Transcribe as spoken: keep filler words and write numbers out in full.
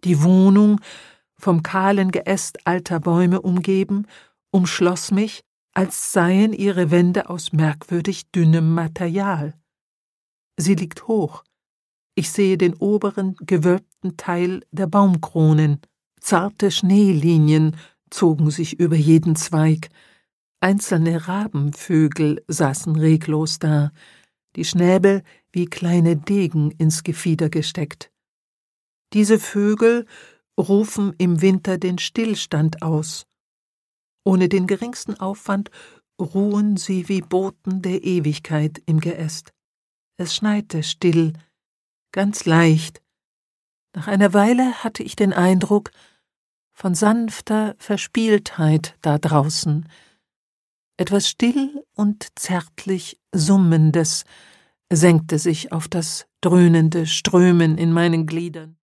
Die Wohnung, vom kahlen Geäst alter Bäume umgeben, umschloss mich, als seien ihre Wände aus merkwürdig dünnem Material. Sie liegt hoch. Ich sehe den oberen, gewölbten Teil der Baumkronen. Zarte Schneelinien zogen sich über jeden Zweig. Einzelne Rabenvögel saßen reglos da, die Schnäbel wie kleine Degen ins Gefieder gesteckt. Diese Vögel rufen im Winter den Stillstand aus. Ohne den geringsten Aufwand ruhen sie wie Boten der Ewigkeit im Geäst. Es schneite still, ganz leicht. Nach einer Weile hatte ich den Eindruck von sanfter Verspieltheit da draußen, etwas still und zärtlich Summendes senkte sich auf das dröhnende Strömen in meinen Gliedern.